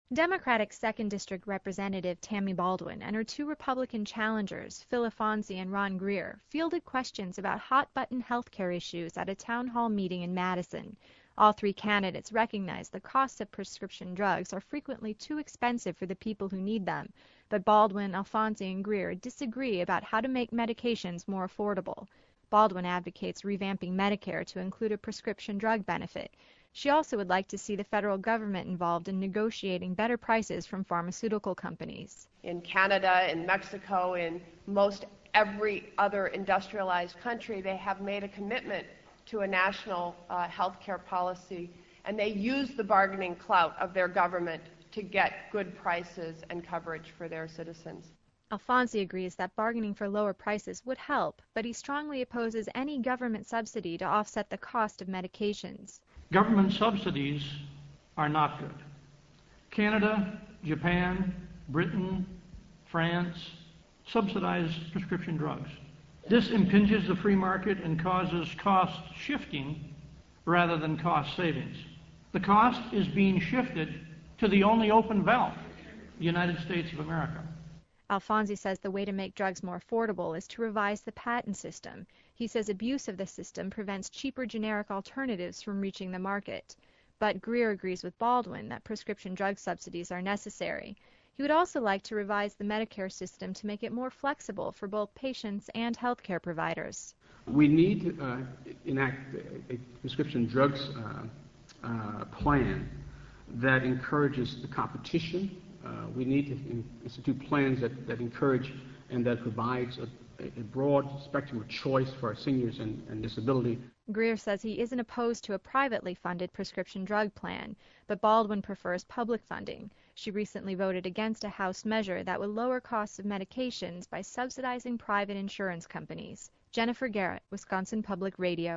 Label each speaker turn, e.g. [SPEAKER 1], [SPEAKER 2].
[SPEAKER 1] Democratic 2nd District Representative Tammy Baldwin and her two Republican challengers, Phil Afonso and Ron Greer, fielded questions about hot-button health care issues at a town hall meeting in Madison. All three candidates recognize the costs of prescription drugs are frequently too expensive for the people who need them, but Baldwin, Afonso, and Greer disagree about how to make medications more affordable. Baldwin advocates revamping Medicare to include a prescription drug benefit. She also would like to see the federal government involved in negotiating better prices from pharmaceutical companies.
[SPEAKER 2] In Canada, in Mexico, in most every other industrialized country, they have made a commitment to a national health care policy, and they use the bargaining clout of their government to get good prices and coverage for their citizens.
[SPEAKER 1] Afonso agrees that bargaining for lower prices would help, but he strongly opposes any government subsidy to offset the cost of medications.
[SPEAKER 3] Government subsidies are not good. Canada, Japan, Britain, France subsidize prescription drugs. This impinges the free market and causes cost shifting rather than cost savings. The cost is being shifted to the only open valve, the United States of America.
[SPEAKER 1] Afonso says the way to make drugs more affordable is to revise the patent system. He says abuse of the system prevents cheaper generic alternatives from reaching the market. But Greer agrees with Baldwin that prescription drug subsidies are necessary. He would also like to revise the Medicare system to make it more flexible for both patients and healthcare providers.
[SPEAKER 4] We need to enact a prescription drugs plan that encourages the competition. We need to institute plans that encourage and that provides a broad spectrum of choice for our seniors and disability.
[SPEAKER 1] Greer says he isn't opposed to a privately funded prescription drug plan, but Baldwin prefers public funding. She recently voted against a House measure that would lower costs of medications by subsidizing private insurance companies. Jennifer Garrett, Wisconsin Public Radio.